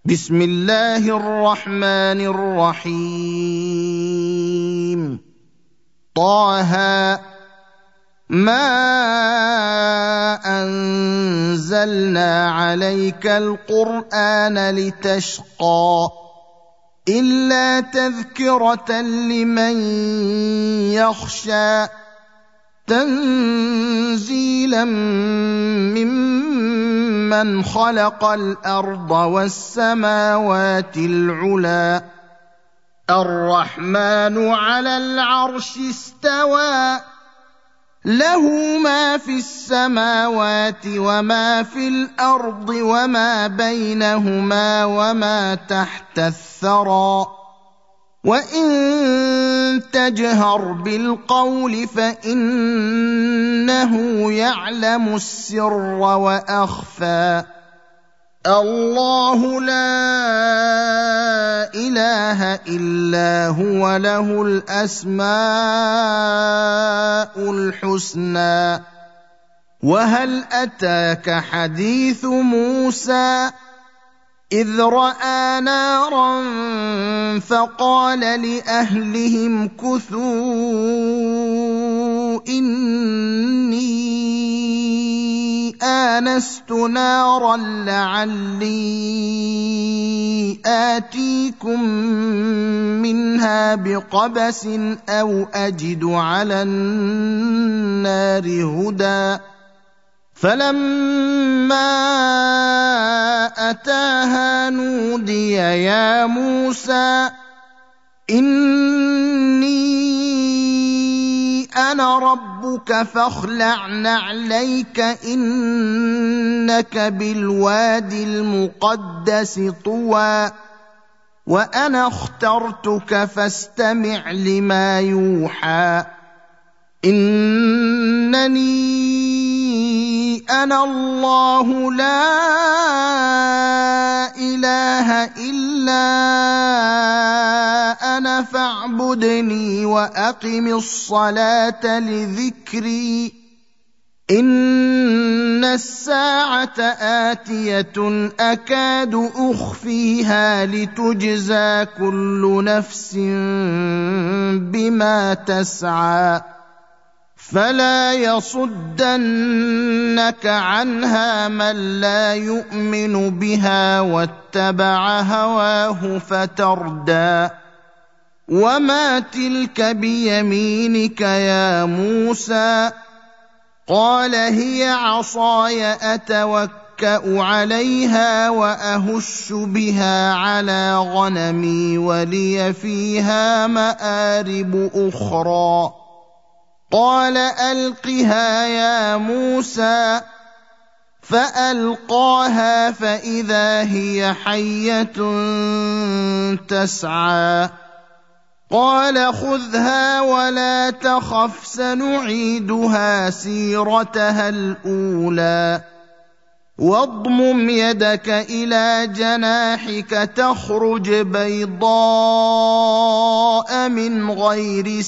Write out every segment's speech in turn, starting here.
بسم الله الرحمن الرحيم طه ما أنزلنا عليك القرآن لتشقى إلا تذكرة لمن يخشى تنزيلا ممن خلق الأرض والسماوات العلى الرحمن على العرش استوى له ما في السماوات وما في الأرض وما بينهما وما تحت الثرى وإن تجهر بالقول فإنه يعلم السر وأخفى الله لا إله إلا هو له الأسماء الحسنى وهل أتاك حديث موسى إذ رأى نارا فقال لأهلهم كثوا إني آنست نارا لعلي آتيكم منها بقبس أو أجد على النار هدى فلما أتاها نودي يا موسى إني أنا ربك فاخلع نعليك إنك بالوادي المقدس طوى وأنا اخترتك فاستمع لما يوحى إنني أنا الله لا إله إلا أنا فاعبدني وأقم الصلاة لذكري إن الساعة آتية أكاد أخفيها لتجزى كل نفس بما تسعى فلا يصدنك عنها من لا يؤمن بها واتبع هواه فتردى وما تلك بيمينك يا موسى قال هي عصاي أتوكأ عليها وأهش بها على غنمي ولي فيها مآرب أخرى قال ألقها يا موسى فألقاها فإذا هي حية تسعى قال خذها ولا تخف سنعيدها سيرتها الأولى واضمم يدك إلى جناحك تخرج بيضاء من غير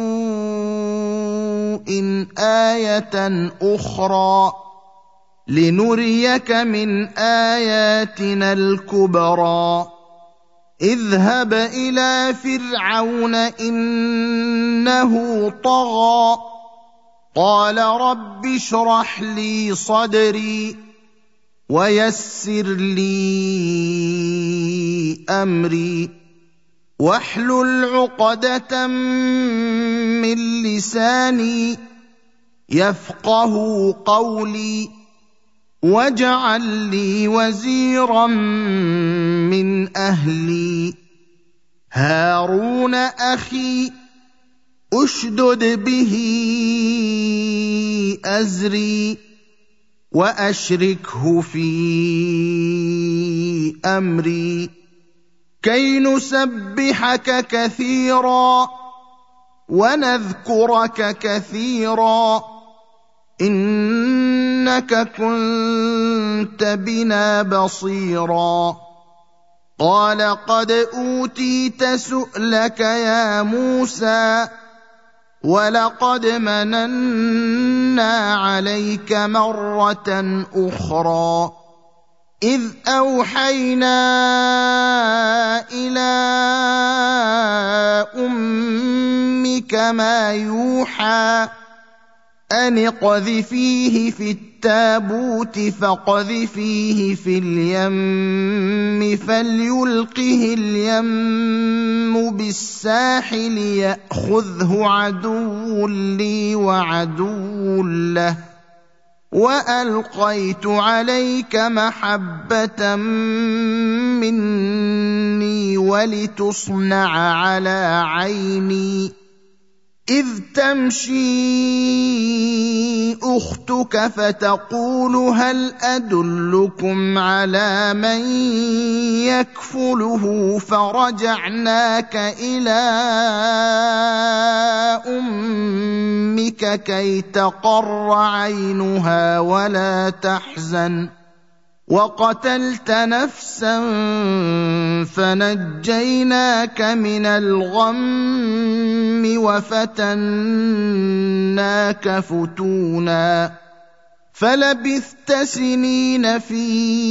سوء آية أخرى لنريك من آياتنا الكبرى اذهب إلى فرعون إنه طغى قال رب اشرح لي صدري ويسر لي أمري واحلل عقدة من لساني يفقه قولي واجعل لي وزيرا من أهلي هارون أخي أشدد به أزري وأشركه في أمري كي نسبحك كثيرا ونذكرك كثيرا إنك كنت بنا بصيرا قال قد أوتيت سؤلك يا موسى ولقد مننا عليك مرة أخرى إذ أوحينا إلى أمك ما يوحى أن اقذفيه في التابوت فاقذفيه في اليم فليلقه اليم بالساحل يأخذه عدو لي وعدو له وألقيت عليك محبة مني ولتصنع على عيني إذ تمشي أختك فتقول هل أدلكم على من يكفله فرجعناك إلى أمك كي تقر عينها ولا تحزن وقتلت نفسا فنجيناك من الغم وفتناك فتونا فلبثت سنين في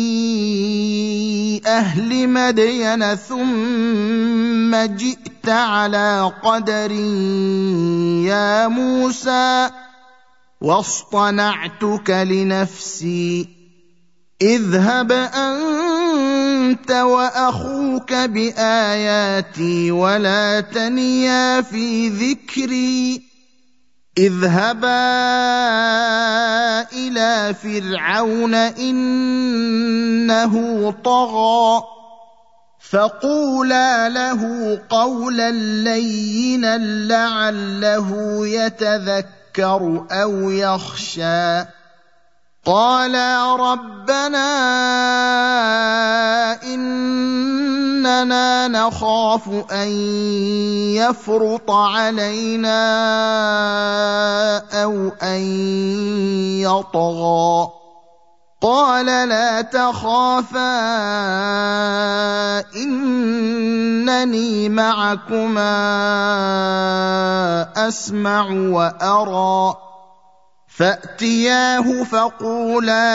أهل مدين ثم جئت على قدر يا موسى واصطنعتك لنفسي اذهب أنت وأخوك بآياتي ولا تنيا في ذكري اذهبا إلى فرعون إنه طغى فقولا له قولا لينا لعله يتذكر أو يخشى قالا ربنا إننا نخاف أن يفرط علينا أو أن يطغى قال لا تخافا إنني معكما أسمع وأرى فأتياه فقولا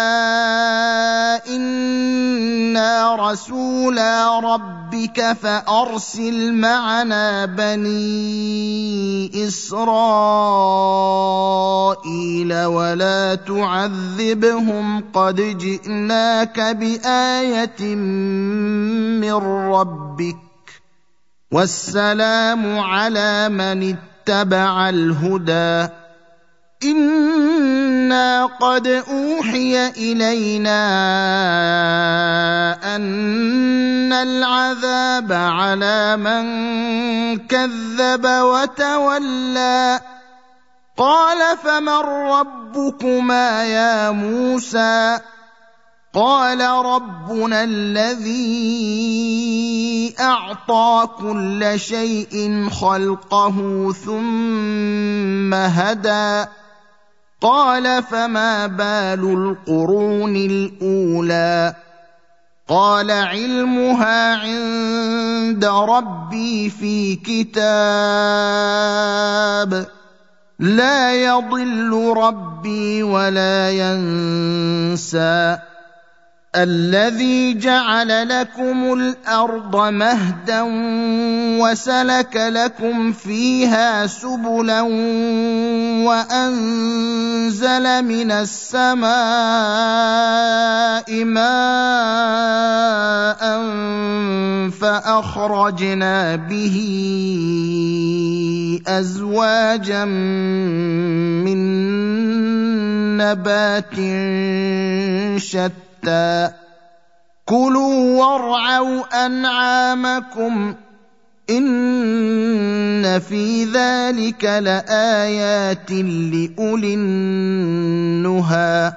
إنا رسولا ربك فأرسل معنا بني إسرائيل ولا تعذبهم قد جئناك بآية من ربك والسلام على من اتبع الهدى إنا قد أوحي إلينا أن العذاب على من كذب وتولى قال فمن ربكما يا موسى قال ربنا الذي أعطى كل شيء خلقه ثم هدى قال فما بال القرون الأولى قال علمها عند ربي في كتاب لا يضل ربي ولا ينسى الذي جعل لكم الأرض مهدا وسلك لكم فيها سبلا وأنزل من السماء ماء فأخرجنا به أزواجا من نبات شتى كلوا وارعوا أنعامكم إن في ذلك لآيات لأولي النهى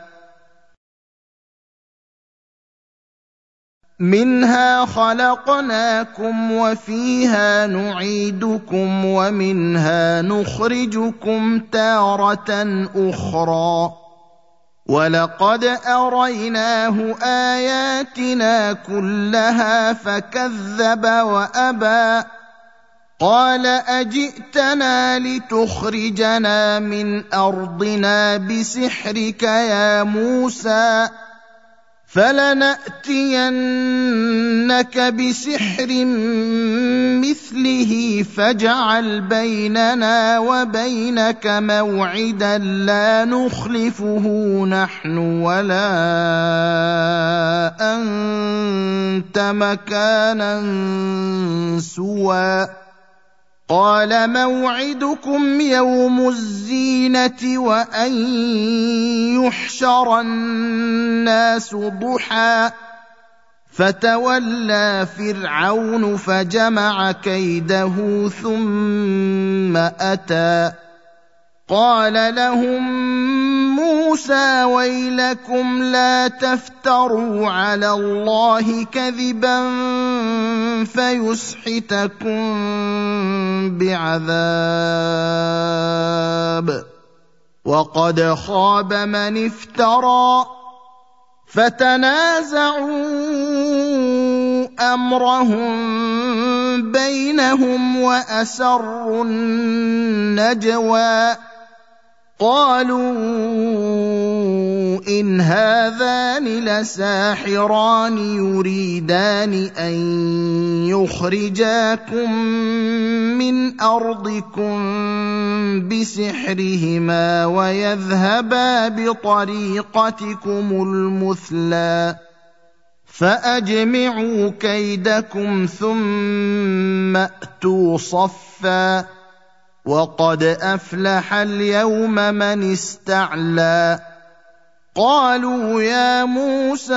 منها خلقناكم وفيها نعيدكم ومنها نخرجكم تارة أخرى ولقد أريناه آياتنا كلها فكذب وأبى قال أجئتنا لتخرجنا من أرضنا بسحرك يا موسى فلنأتينك بسحر مثله فاجعل بيننا وبينك موعدا لا نخلفه نحن ولا أنت مكانا سوى قال موعدكم يوم الزينة وأن يحشر الناس ضحى فتولى فرعون فجمع كيده ثم أتى قال لهم موسى ويلكم لا تفتروا على الله كذبا فيسحتكم بعذاب وقد خاب من افترى فتنازعوا أمرهم بينهم وأسروا النجوى قالوا إن هذان لساحران يريدان أن يخرجاكم من أرضكم بسحرهما ويذهبا بطريقتكم المثلى فأجمعوا كيدكم ثم أتوا صفا وقد أفلح اليوم من استعلى قالوا يا موسى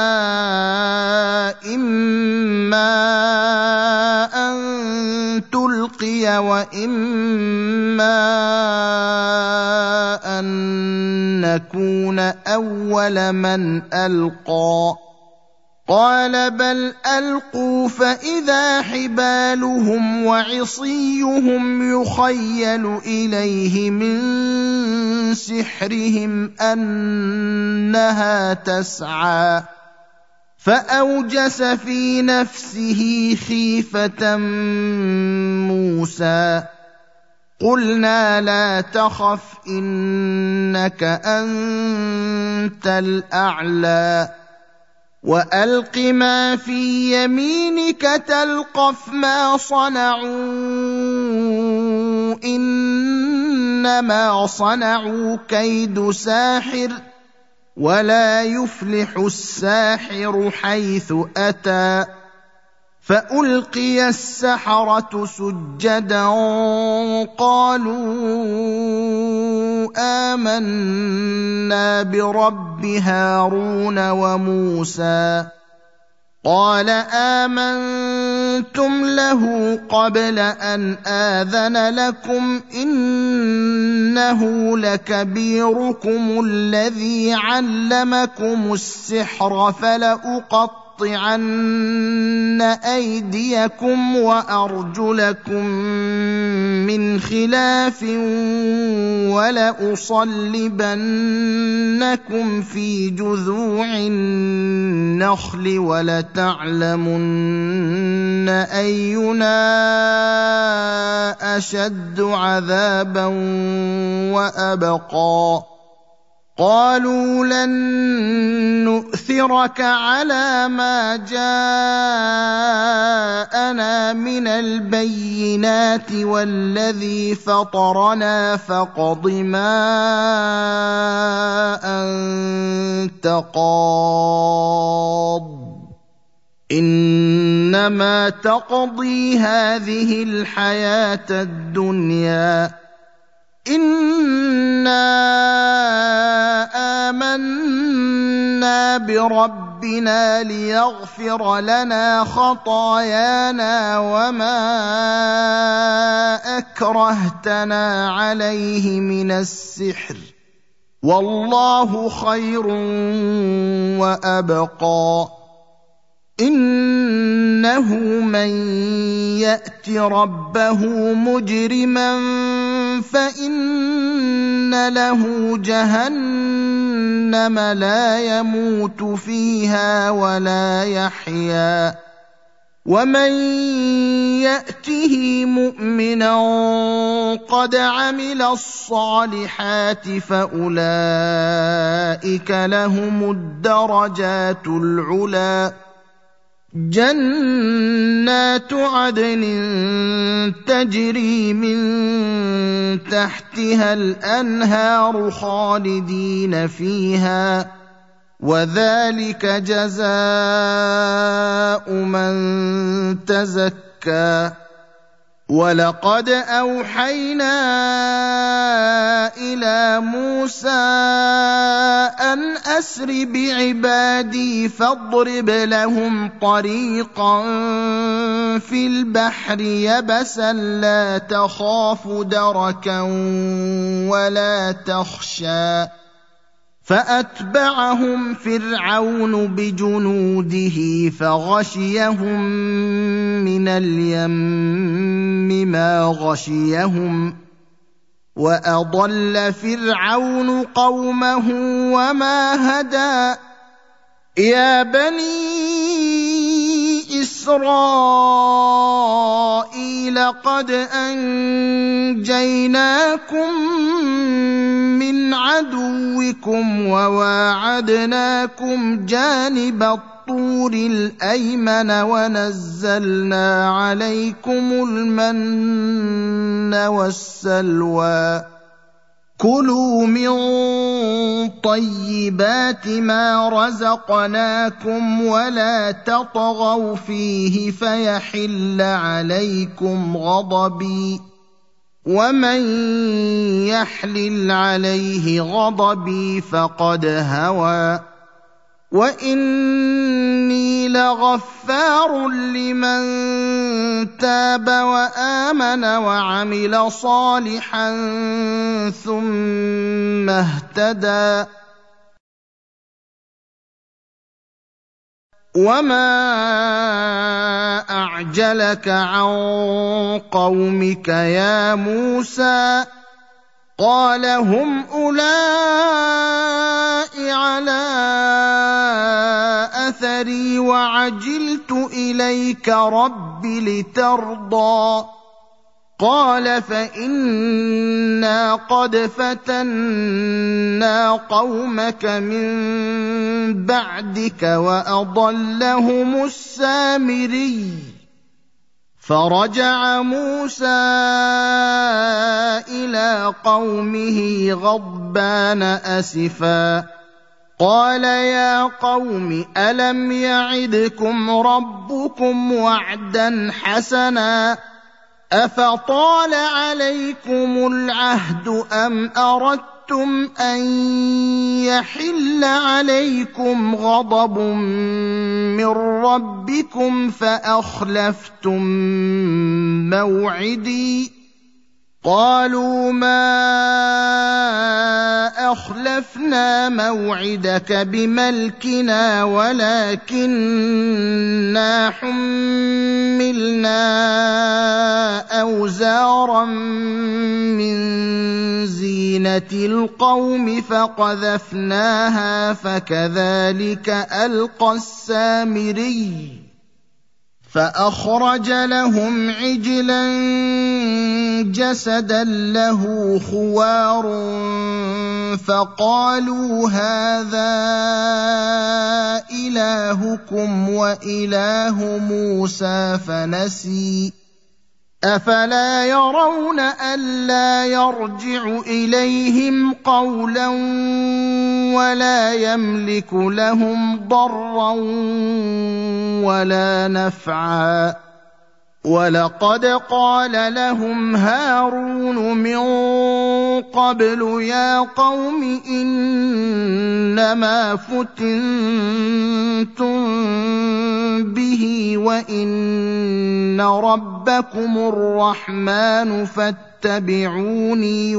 إما أن تلقي وإما أن نكون أول من ألقى قال بل ألقوا فإذا حبالهم وعصيهم يخيل إليه من سحرهم أنها تسعى فأوجس في نفسه خيفة موسى قلنا لا تخف إنك أنت الأعلى وألق ما في يمينك تلقف ما صنعوا إنما صنعوا كيد ساحر ولا يفلح الساحر حيث أتى فألقي السحرة سجدا قالوا آمنا برب هارون وموسى قال آمنتم له قبل أن آذن لكم إنه لكبيركم الذي علمكم السحر فلأقطعن أيديكم وأرجلكم من خلاف ولأصلبنكم في جذوع النخل ولتعلمن أينا أشد عذابا وأبقى قالوا لن نؤثرك على ما جاءنا من البينات والذي فطرنا فاقض ما أنت قاض إنما تقضي هذه الحياة الدنيا إنا آمنا بربنا ليغفر لنا خطايانا وما أكرهتنا عليه من السحر والله خير وأبقى إنه من يأت ربه مجرما فإن له جهنم لا يموت فيها ولا يحيا ومن ياته مؤمنا قد عمل الصالحات فاولئك لهم الدرجات العلى جنات عدن تجري من تحتها الانهار خالدين فيها وذلك جزاء من تزكى ولقد اوحينا الى موسى ان اسر بعبادي فاضرب لهم طريقا في البحر يبسا لا تخاف دركا ولا تخشى فاتبعهم فرعون بجنوده فغشيهم من اليم ما غشيهم واضل فرعون قومه وما هدى يا بني إسرائيل قد أنجيناكم من عدوكم وواعدناكم جانب الطور الأيمن ونزلنا عليكم المن والسلوى كلوا من طيبات ما رزقناكم ولا تطغوا فيه فيحل عليكم غضبي ومن يحلل عليه غضبي فقد هوى واني لغفار لمن تاب وامن وعمل صالحا ثم اهتدى وما اعجلك عن قومك يا موسى قال هم أولئك على أثري وعجلت إليك رب لترضى قال فإنا قد فتنا قومك من بعدك وأضلهم السامري فرجع موسى إلى قومه غضبان أسفا قال يا قوم ألم يعدكم ربكم وعدا حسنا أفطال عليكم العهد أم أردتم أن يحل عليكم غضب من ربكم فأخلفتم موعدي قالوا ما أخلفنا موعدك بملكنا ولكننا حملنا أوزارا من زينة القوم فقذفناها فكذلك ألقى السامري فأخرج لهم عجلا جسدا له خوار فقالوا هذا إلهكم وإله موسى فنسي أفلا يرون ألا يرجع إليهم قولا ولا يملك لهم ضرا ولا نفعا ولقد قال لهم هارون من قبل يا قوم إنما فتنتم به وإن ربكم الرحمن فاتبعوني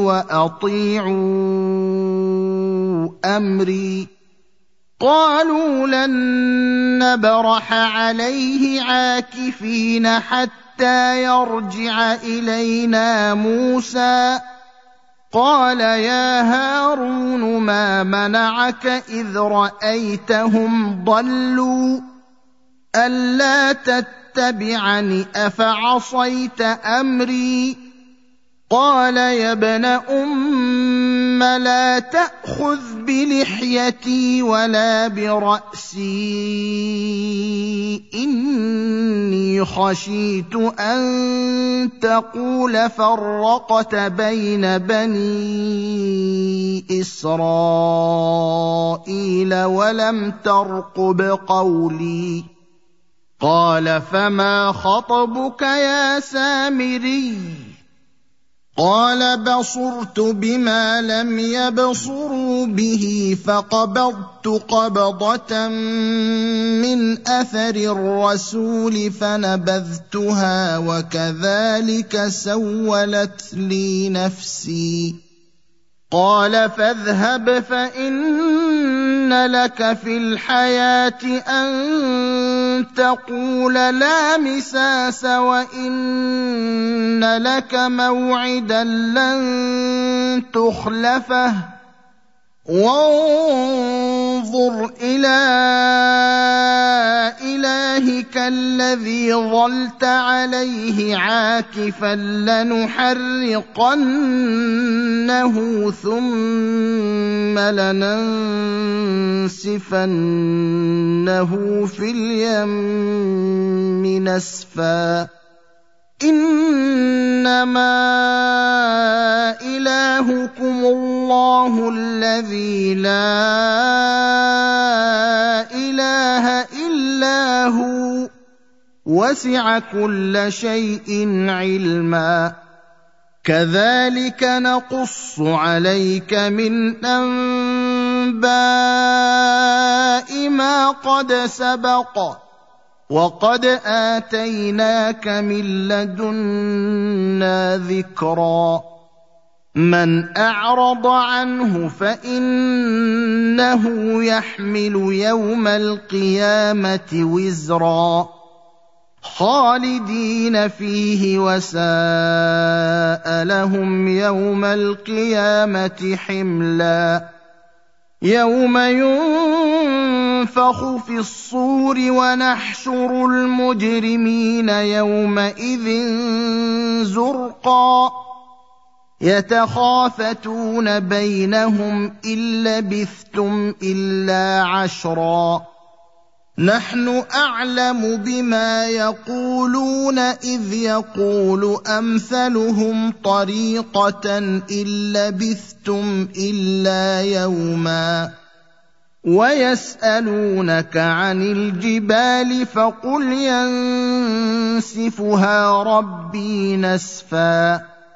وأطيعوا أمري قالوا لن نبرح عليه عاكفين حتى يرجع إلينا موسى قال يا هارون ما منعك إذ رأيتهم ضلوا ألا تتبعني أفعصيت أمري قال يا ابن أم لا تأخذ بلحيتي ولا برأسي إني خشيت أن تقول فرقت بين بني إسرائيل ولم ترقب قولي قال فما خطبك يا سامري قال بصرت بما لم يبصروا به فقبضت قبضة من أثر الرسول فنبذتها وكذلك سولت لي نفسي قال فاذهب فإن لك في الحياة أن تقول لا مساس وإن لك موعدا لن تخلفه وانظر إلى إلهك الذي ظلت عليه عاكفا لنحرقنه ثم لننسفنه في اليم نسفا إنما إلهكم الله الذي لا إله إلا هو وسع كل شيء علما كذلك نقص عليك من أنباء ما قد سبق وقد آتيناك من لدنا ذكرا من أعرض عنه فإنه يحمل يوم القيامة وزرا خالدين فيه وساء لهم يوم القيامة حملا يوم ينفخ في الصور ونحشر المجرمين يومئذ زرقا يتخافتون بينهم إن لبثتم إلا عشرا نحن أعلم بما يقولون إذ يقول أمثلهم طريقة إن لبثتم إلا يوما ويسألونك عن الجبال فقل ينسفها ربي نسفا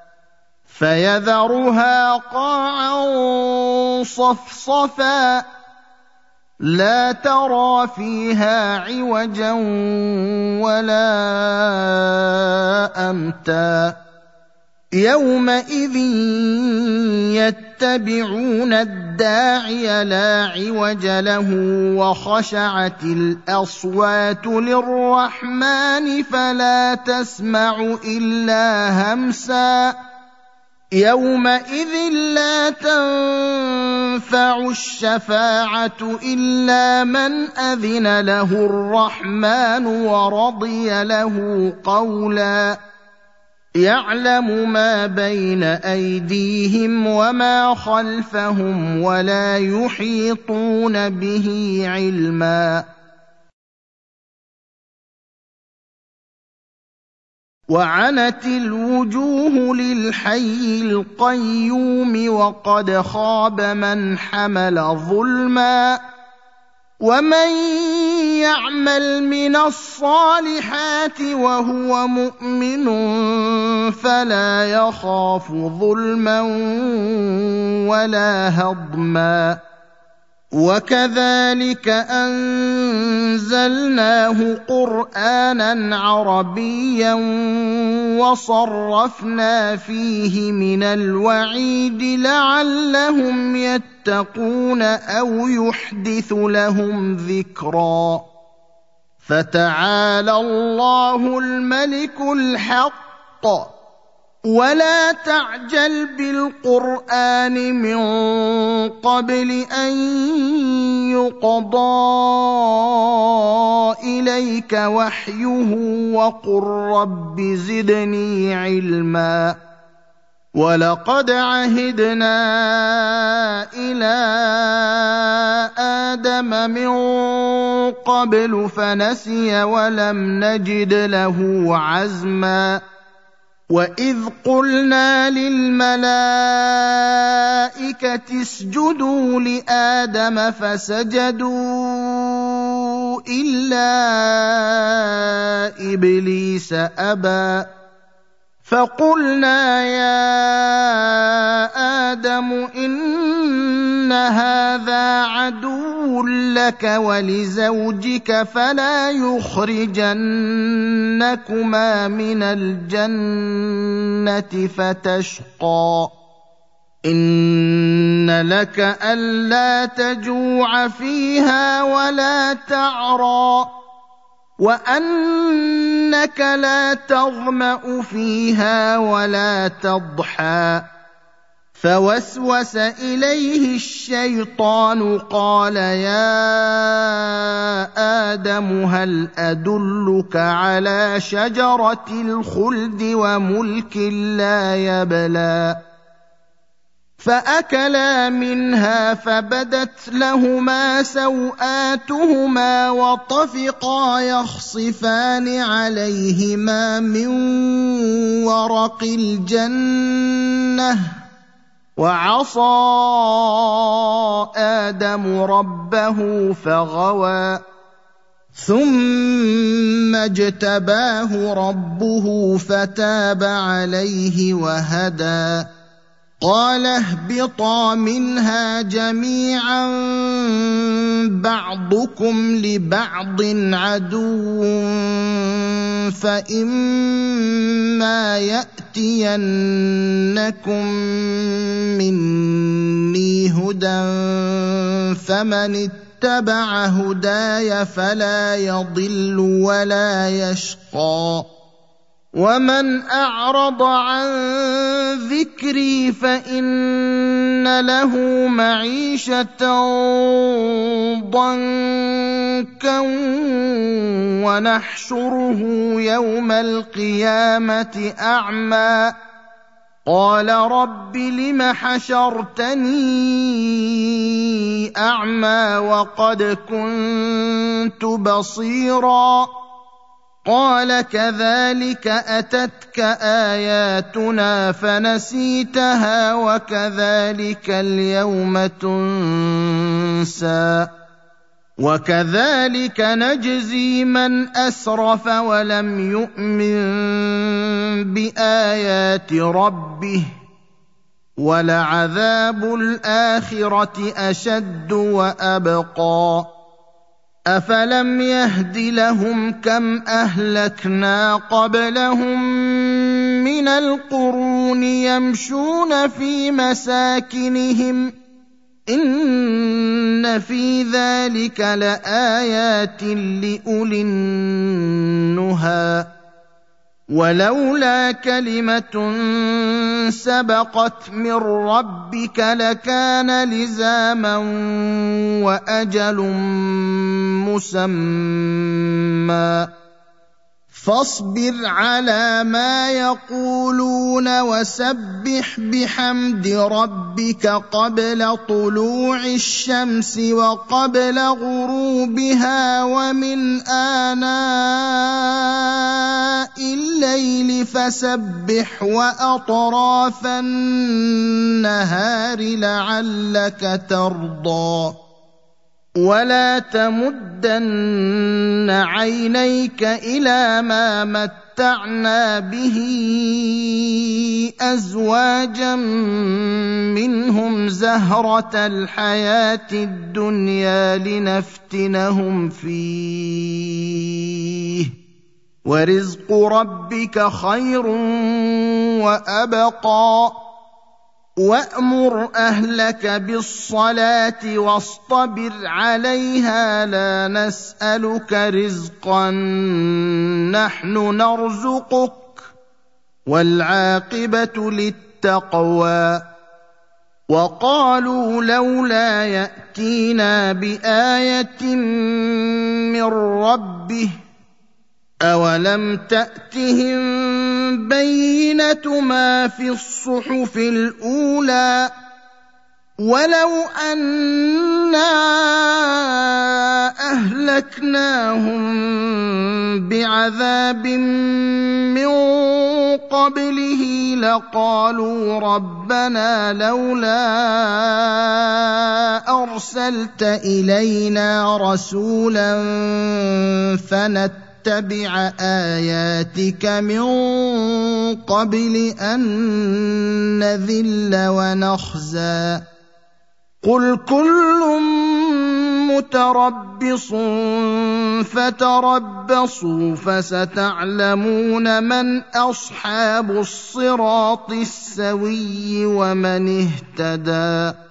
فيذرها قاعا صفصفا لا ترى فيها عوجا ولا أمتا يومئذ يتبعون الداعي لا عوج له وخشعت الأصوات للرحمن فلا تسمع إلا همسا يومئذ لا تنفع الشفاعة إلا من أذن له الرحمن ورضي له قولا يعلم ما بين أيديهم وما خلفهم ولا يحيطون به علما وعنت الوجوه للحي القيوم وقد خاب من حمل ظلما ومن يعمل من الصالحات وهو مؤمن فلا يخاف ظلما ولا هضما وكذلك أنزلناه قرآنا عربيا وصرفنا فيه من الوعيد لعلهم يتقون أو يحدث لهم ذكرا فتعالى الله الملك الحق ولا تعجل بالقرآن من قبل أن يقضى إليك إليك وحيه وقل رب زدني علما ولقد عهدنا إلى آدم من قبل فنسي ولم نجد له عزما وإذ قلنا للملائكة اسجدوا لآدم فسجدوا إلا إبليس أبى فقلنا يا آدم إن هذا عدو لك ولزوجك فلا يخرجنكما من الجنة فتشقى إن لك ألا تجوع فيها ولا تعرى وأنك لا تظمأ فيها ولا تضحى فوسوس إليه الشيطان قال يا آدم هل أدلك على شجرة الخلد وملك لا يبلى فأكلا منها فبدت لهما سوآتهما وطفقا يخصفان عليهما من ورق الجنة وعصى آدم ربه فغوى ثم اجتباه ربه فتاب عليه وهدى قال اهبطا منها جميعا بعضكم لبعض عدو فإما يأتينكم مني هدى فمن اتبع هداي فلا يضل ولا يشقى ومن أعرض عن ذكري فإن له معيشة ضنكا ونحشره يوم القيامة أعمى قال رب لم حشرتني أعمى وقد كنت بصيرا قال كذلك أتتك آياتنا فنسيتها وكذلك اليوم تنسى وكذلك نجزي من أسرف ولم يؤمن بآيات ربه ولعذاب الآخرة أشد وأبقى أفلم يهد لهم كم أهلكنا قبلهم من القرون يمشون في مساكنهم إن في ذلك لآيات لأولي النهى ولولا كلمة سبقت من ربك لكان لزاما وأجل مسمى فاصبر على ما يقولون وسبح بحمد ربك قبل طلوع الشمس وقبل غروبها ومن آناء الليل فسبح وأطراف النهار لعلك ترضى ولا تمدن عينيك إلى ما متعنا به أزواجا منهم زهرة الحياة الدنيا لنفتنهم فيه ورزق ربك خير وأبقى وأمر أهلك بالصلاة واصطبر عليها لا نسألك رزقا نحن نرزقك والعاقبة للتقوى وقالوا لولا يأتينا بآية من ربه أولم تأتهم بينة ما في الصحف الأولى ولو أنا أهلكناهم بعذاب من قبله لقالوا ربنا لولا أرسلت إلينا رسولا فنتبع آياتك من قبل أن نذل ونخزى قل كل متربص فتربصوا فستعلمون من أصحاب الصراط السوي ومن اهتدى